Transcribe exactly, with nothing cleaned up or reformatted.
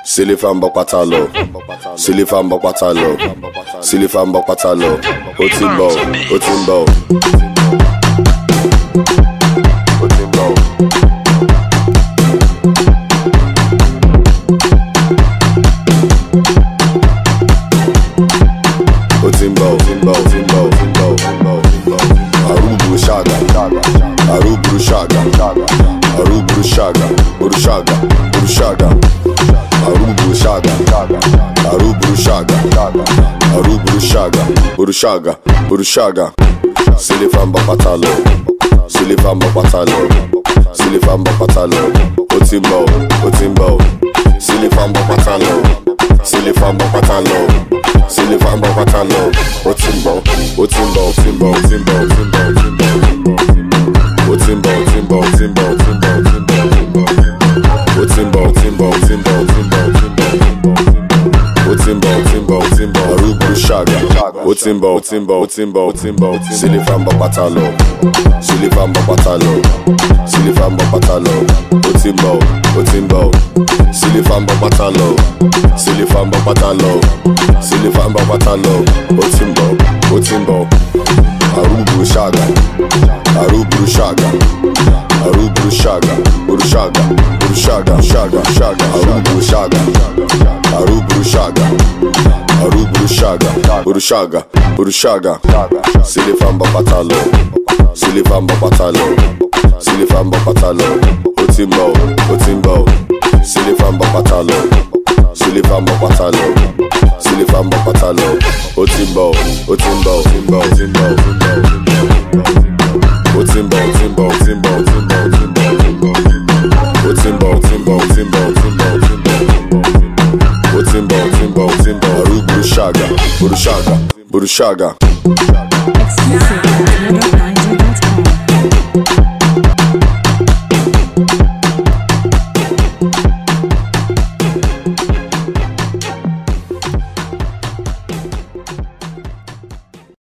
Silifamba patalo, Silifamba patalo, Silifamba patalo, Otimbo, Otimbo, Otimbo. Otimbo, Timbo, Timbo, Timbo, Timbo, Timbo. Arubu Shaga, Arubu Shaga, Arubu Shaga, Urushaga, Urushaga. Arubu Shaga, Arubu Shaga, Arubu Shaga, Urushaga, Urushaga. Silifamba patalo, Silifamba patalo, Silifamba patalo. Otimbo, Otimbo. Silifamba patalo, Silifamba patalo, Silifamba patalo. Otimbo, Otimbo, Timbo, Timbo, Timbo, Timbo, Otimbo, Timbo, Timbo, Timbo, Timbo, Otimbo, Timbo, Timbo, Timbo, Timbo, Otimbo, Timbo, Timbo, Arubu Shaga, Otimbo, Timbo, Timbo, Timbo, Silifamba patalo, Silifamba patalo, Silifamba patalo. Otimbo, Otimbo, Silifamba patalo, Silifamba patalo, Silifamba patalo. Otimbo, Otimbo, Arubu Shaga, Arubu Shaga, Arubu Shaga, Urushaga, Urushaga, Shaga, Shaga, Arubu Shaga, Arubu Shaga, Arubu Shaga, Urushaga, Urushaga. Silifamba patalo, Silifamba patalo, Silifamba patalo. Otimbo, Otimbo, Silifamba patalo, Silifamba patalo, Silifamba patalo. Otimbo, Otimbo, Timbo, Timbo, Timbo, Otimbo, Timbo, Timbo, Timbo, Timbo, Otimbo, Timbo, Timbo, Timbo, Timbo, Otimbo, Timbo, Timbo, Arubu Shaga, Urushaga, Urushaga. Exclusive.